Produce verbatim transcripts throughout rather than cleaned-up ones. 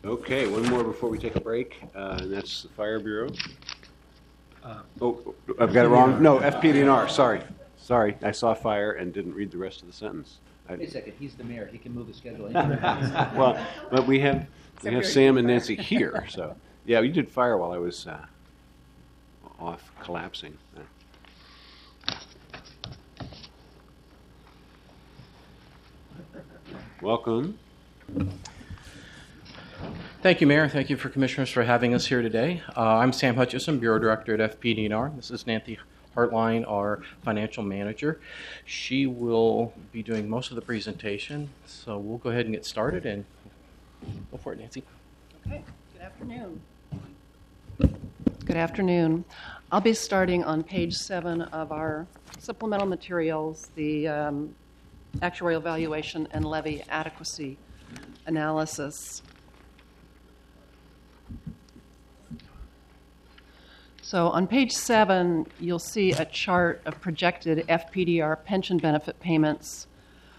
Okay, one more before we take a break, uh, and that's the Fire Bureau. Uh, oh, I've got it wrong. No, F P D and R. Sorry, sorry. I saw fire and didn't read the rest of the sentence. I, Wait a second. He's the mayor. He can move the schedule. Well, but we have we have Sam and Nancy here, so yeah, you did fire while I was uh, off collapsing. Welcome. Thank you, Mayor. Thank you for Commissioners for having us here today. Uh, I'm Sam Hutchison, Bureau Director at F P D and R. This is Nancy Hartline, our Financial Manager. She will be doing most of the presentation, so we'll go ahead and get started and go for it, Nancy. Okay. Good afternoon. Good afternoon. I'll be starting on page seven of our supplemental materials, the um, actuarial valuation and levy adequacy analysis. So on page seven, you'll see a chart of projected F P D R pension benefit payments.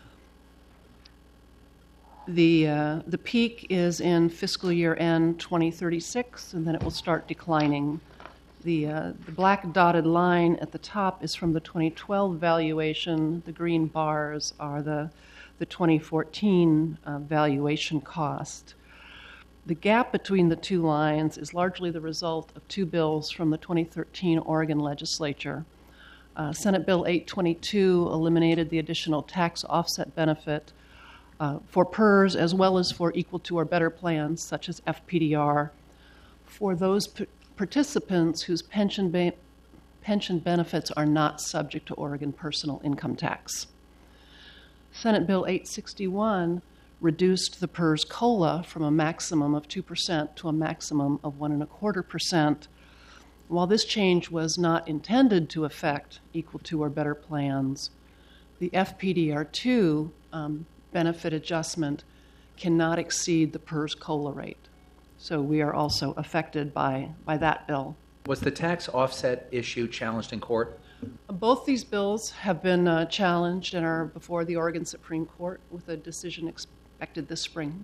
The, uh, the peak is in fiscal year end twenty thirty-six, and then it will start declining. The, uh, the black dotted line at the top is from the twenty twelve valuation. The green bars are the, the twenty fourteen uh, valuation cost. The gap between the two lines is largely the result of two bills from the twenty thirteen Oregon legislature. Uh, Senate Bill eight twenty-two eliminated the additional tax offset benefit uh, for P E R S as well as for equal to or better plans such as F P D R for those p- participants whose pension, ba- pension benefits are not subject to Oregon personal income tax. Senate Bill eight sixty-one reduced the P E R S COLA from a maximum of two percent to a maximum of one and a quarter percent. While this change was not intended to affect equal to or better plans, the F P D R two um, benefit adjustment cannot exceed the P E R S COLA rate. So we are also affected by, by that bill. Was the tax offset issue challenged in court? Both these bills have been uh, challenged and are before the Oregon Supreme Court with a decision expected this spring.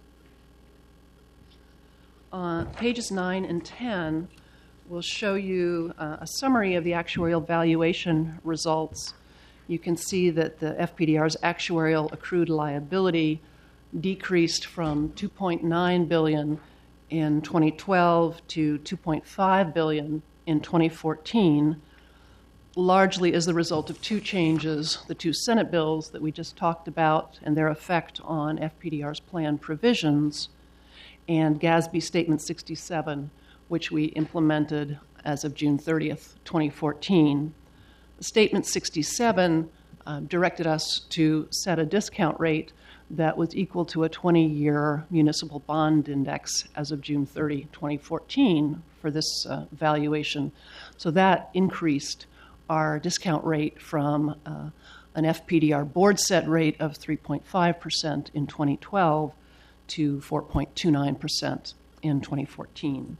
Uh, pages nine and ten will show you uh, a summary of the actuarial valuation results. You can see that the F P D R's actuarial accrued liability decreased from two point nine billion dollars in twenty twelve to two point five billion dollars in twenty fourteen, largely as the result of two changes, the two Senate bills that we just talked about and their effect on F P D R's plan provisions, and G A S B Statement sixty-seven, which we implemented as of June thirtieth, twenty fourteen. Statement sixty-seven uh, directed us to set a discount rate that was equal to a twenty-year municipal bond index as of June thirtieth, twenty fourteen for this uh, valuation. So that increased our discount rate from uh, an F P D R board set rate of three point five percent in twenty twelve to four point two nine percent in twenty fourteen.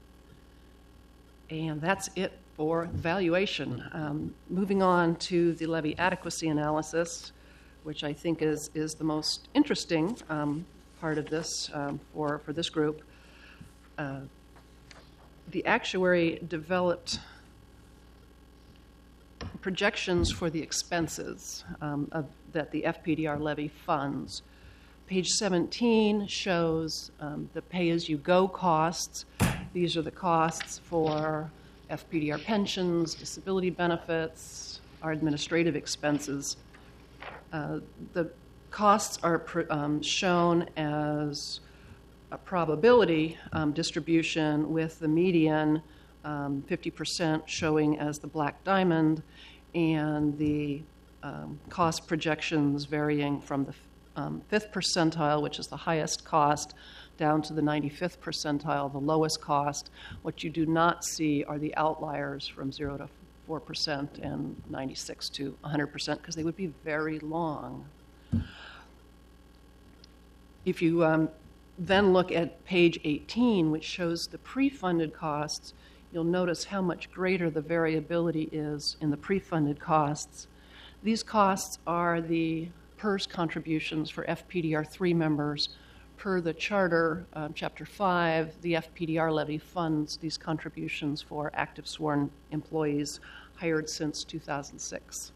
And that's it for valuation. Um, moving on to the levy adequacy analysis, which I think is, is the most interesting um, part of this um, for, for this group. Uh, the actuary developed projections for the expenses um, of, that the F P D R levy funds. Page seventeen shows um, the pay-as-you-go costs. These are the costs for F P D R pensions, disability benefits, our administrative expenses. Uh, the costs are pr- um, shown as a probability um, distribution with the median um, fifty percent showing as the black diamond, and the um, cost projections varying from the um, fifth percentile, which is the highest cost, down to the ninety-fifth percentile, the lowest cost. What you do not see are the outliers from zero to four percent and ninety-six to one hundred percent, because they would be very long. If you um, then look at page eighteen, which shows the pre-funded costs, you'll notice how much greater the variability is in the pre-funded costs. These costs are the P E R S contributions for F P D R three members per the charter, um, Chapter five, the F P D R levy funds these contributions for active sworn employees hired since two thousand six.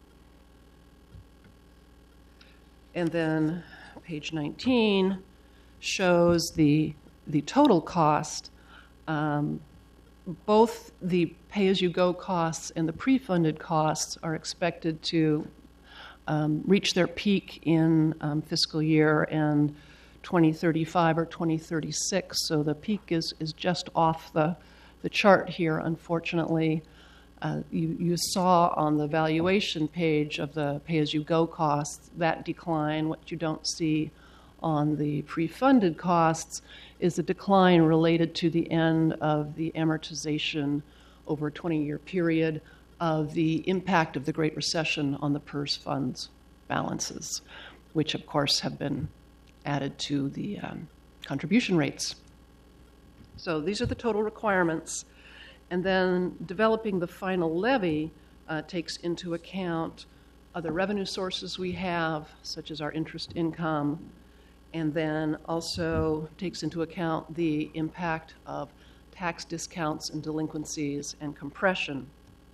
And then page nineteen shows the, the total cost. Um, both the pay-as-you-go costs and the pre-funded costs are expected to um, reach their peak in um, fiscal year and twenty thirty-five or twenty thirty-six. So the peak is, is just off the, the chart here, unfortunately. Uh, you, you saw on the valuation page of the pay-as-you-go costs that decline. What you don't see on the pre-funded costs is a decline related to the end of the amortization over a twenty-year period of the impact of the Great Recession on the PERS funds balances, which of course have been added to the um, contribution rates. So these are the total requirements. And then developing the final levy uh, takes into account other revenue sources we have, such as our interest income, and then also takes into account the impact of tax discounts and delinquencies and compression.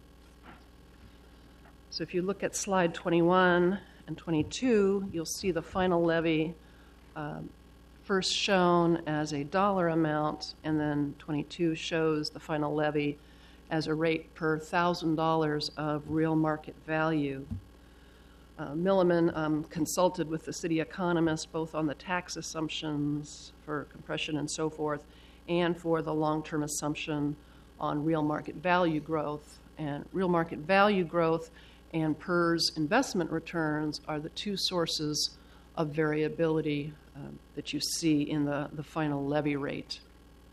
So if you look at slide twenty-one and twenty-two, you'll see the final levy um, first shown as a dollar amount, and then twenty-two shows the final levy as a rate per one thousand dollars of real market value. Uh, Milliman um, consulted with the city economist both on the tax assumptions for compression and so forth, and for the long-term assumption on real market value growth. And real market value growth and PERS investment returns are the two sources of variability um, that you see in the, the final levy rate.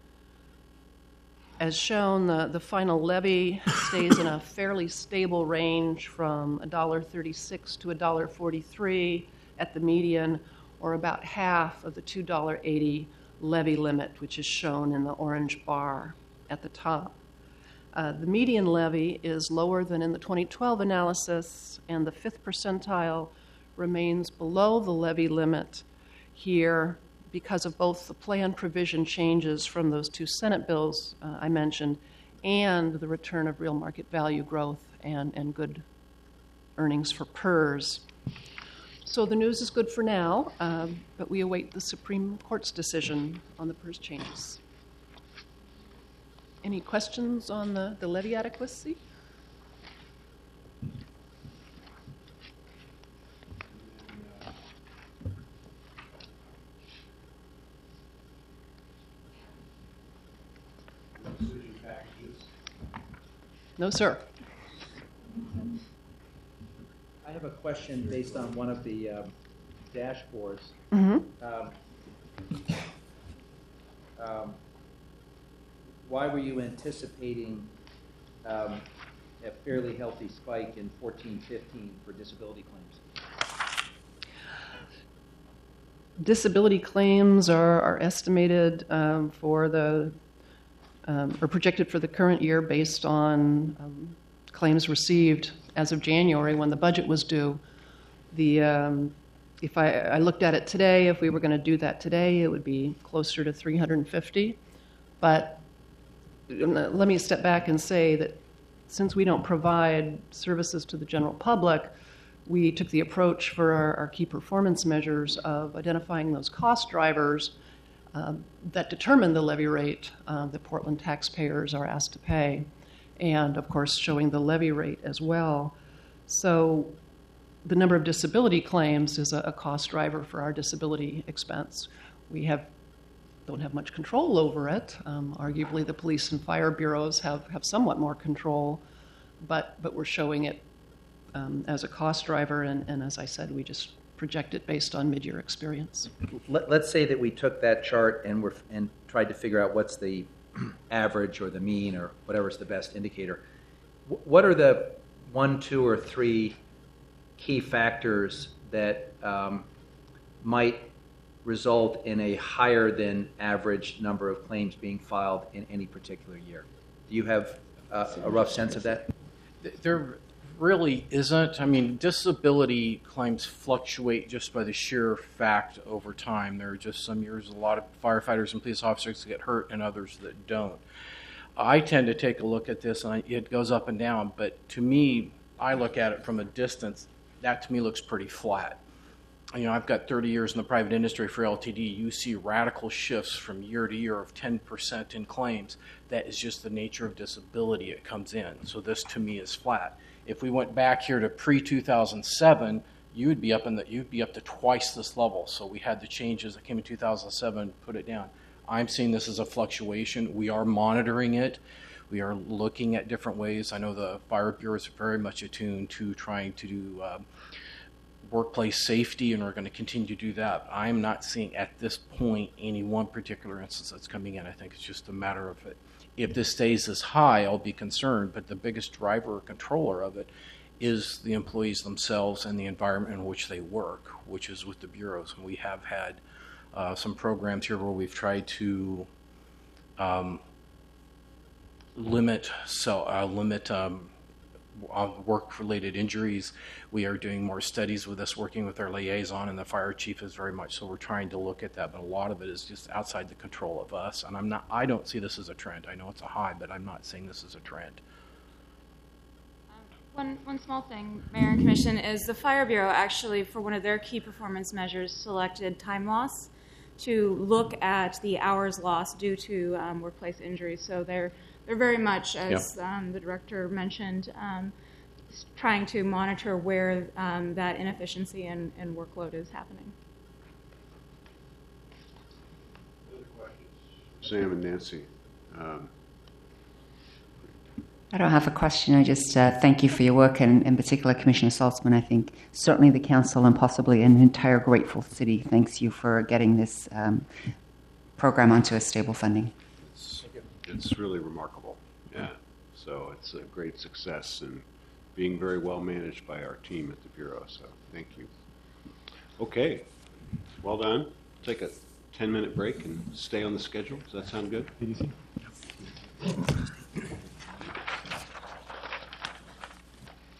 As shown, the, the final levy stays in a fairly stable range from one dollar thirty-six to one dollar forty-three at the median, or about half of the two dollars and eighty cents levy limit, which is shown in the orange bar at the top. Uh, the median levy is lower than in the twenty twelve analysis, and the fifth percentile remains below the levy limit here because of both the plan provision changes from those two Senate bills uh, I mentioned and the return of real market value growth and, and good earnings for PERS. So the news is good for now, um, but we await the Supreme Court's decision on the PERS changes. Any questions on the, the levy adequacy? No, sir. I have a question based on one of the um, dashboards. Mm-hmm. Um, um, why were you anticipating um, a fairly healthy spike in fourteen fifteen for disability claims? Disability claims are, are estimated um, for the Um, or projected for the current year based on um, claims received as of January when the budget was due. The um, if I, I looked at it today, if we were going to do that today, it would be closer to three hundred fifty. But let me step back and say that since we don't provide services to the general public, we took the approach for our, our key performance measures of identifying those cost drivers Uh, that determine the levy rate uh, that Portland taxpayers are asked to pay, and of course showing the levy rate as well. So the number of disability claims is a, a cost driver for our disability expense. We have don't have much control over it. Um, arguably the police and fire bureaus have, have somewhat more control, but but we're showing it um, as a cost driver, and, and as I said, we just project it based on mid-year experience. Let, let's say that we took that chart and we're, and tried to figure out what's the average or the mean or whatever's the best indicator. W- what are the one, two, or three key factors that um, might result in a higher than average number of claims being filed in any particular year? Do you have uh, a rough sense of that? There are really isn't. I mean, disability claims fluctuate just by the sheer fact over time. There are just some years a lot of firefighters and police officers get hurt and others that don't. I tend to take a look at this and I, it goes up and down, but to me, I look at it from a distance. That to me looks pretty flat. You know, I've got thirty years in the private industry for L T D. You see radical shifts from year to year of ten percent in claims. That is just the nature of disability. It comes in. So this to me is flat. If we went back here to pre two thousand seven, you would be up in the you'd be up to twice this level. So we had the changes that came in two thousand seven, put it down. I'm seeing this as a fluctuation. We are monitoring it. We are looking at different ways. I know the Fire Bureau is very much attuned to trying to do uh, workplace safety, and we're going to continue to do that. I'm not seeing at this point any one particular instance that's coming in. I think it's just a matter of it. If this stays this high, I'll be concerned, but the biggest driver or controller of it is the employees themselves and the environment in which they work, which is with the bureaus. And we have had uh, some programs here where we've tried to um, limit so uh, limit um, work-related injuries. We are doing more studies with this, working with our liaison, and the fire chief is very much so. We're trying to look at that, but a lot of it is just outside the control of us. And I'm not. I don't see this as a trend. I know it's a high, but I'm not saying this is a trend. One, one small thing, Mayor and Commission, is the Fire Bureau actually, for one of their key performance measures, selected time loss to look at the hours lost due to um, workplace injuries. So they're they're very much, as yeah. um, the director mentioned, um, trying to monitor where um, that inefficiency and, and workload is happening. Other questions? Sam and Nancy. Um, I don't have a question. I just uh, thank you for your work, and in particular, Commissioner Saltzman. I think certainly the council and possibly an entire grateful city thanks you for getting this um, program onto a stable funding. It's, it's really remarkable. Yeah. So it's a great success and being very well managed by our team at the Bureau. So thank you. Okay. Well done. Take a ten minute break and stay on the schedule. Does that sound good?